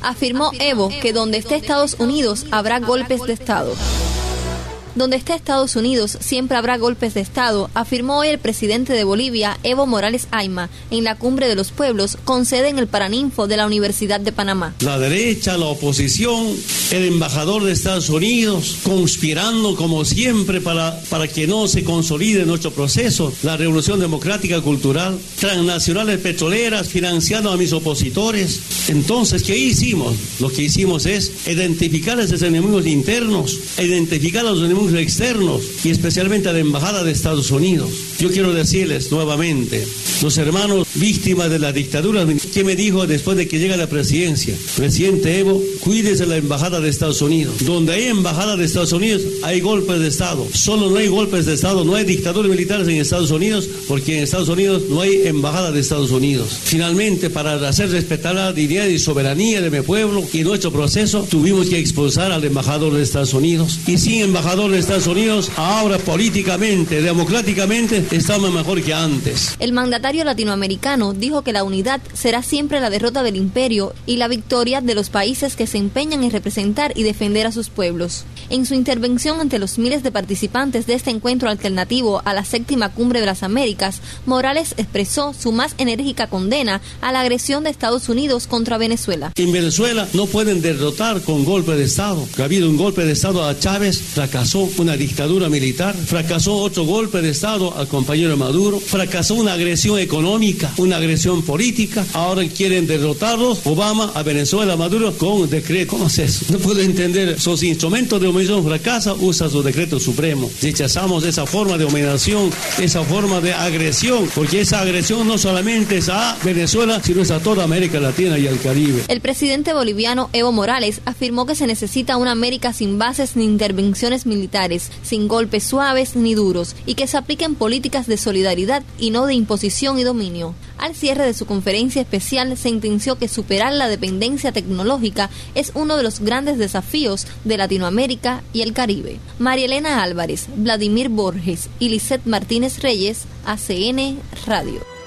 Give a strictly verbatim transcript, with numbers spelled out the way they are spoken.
Afirmó Evo que donde esté Estados Unidos habrá golpes de Estado. Donde esté Estados Unidos siempre habrá golpes de Estado, afirmó hoy el presidente de Bolivia, Evo Morales Ayma, en la Cumbre de los Pueblos, con sede en el Paraninfo de la Universidad de Panamá. La derecha, la oposición, el embajador de Estados Unidos, conspirando como siempre para, para que no se consolide nuestro proceso, la revolución democrática cultural, transnacionales petroleras financiando a mis opositores. Entonces, ¿qué hicimos? Lo que hicimos es identificar a esos enemigos internos, identificar a los enemigos externos y especialmente a la Embajada de Estados Unidos. Yo quiero decirles nuevamente, los hermanos víctimas de la dictadura, ¿qué me dijo después de que llega a la presidencia? Presidente Evo, cuídese de la Embajada de Estados Unidos. Donde hay Embajada de Estados Unidos, hay golpes de Estado. Solo no hay golpes de Estado, no hay dictaduras militares en Estados Unidos, porque en Estados Unidos no hay Embajada de Estados Unidos. Finalmente, para hacer respetar la dignidad y soberanía de mi pueblo y nuestro proceso, tuvimos que expulsar al embajador de Estados Unidos. Y sin embajador de Estados Unidos, ahora políticamente, democráticamente, estamos mejor que antes. El mandatario latinoamericano dijo que la unidad será siempre la derrota del imperio y la victoria de los países que se empeñan en representar y defender a sus pueblos. En su intervención ante los miles de participantes de este encuentro alternativo a la séptima Cumbre de las Américas, Morales expresó su más enérgica condena a la agresión de Estados Unidos contra Venezuela. En Venezuela no pueden derrotar con golpe de Estado. Ha habido un golpe de Estado a Chávez, fracasó una dictadura militar, fracasó otro golpe de Estado al compañero Maduro, fracasó una agresión económica, una agresión política. Ahora quieren derrotarlos, Obama, a Venezuela, a Maduro, con un decreto. ¿Cómo es eso? No puedo entender. Sus instrumentos de dominación fracasa, usa su decreto supremo. Rechazamos esa forma de dominación, esa forma de agresión, porque esa agresión no solamente es a Venezuela, sino es a toda América Latina y al Caribe. El presidente boliviano Evo Morales afirmó que se necesita una América sin bases ni intervenciones militares, sin golpes suaves ni duros, y que se apliquen políticas de solidaridad y no de imposición y dominio. Al cierre de su conferencia especial, sentenció que superar la dependencia tecnológica es uno de los grandes desafíos de Latinoamérica y el Caribe. María Elena Álvarez, Vladimir Borges y Lisette Martínez Reyes, A C N Radio.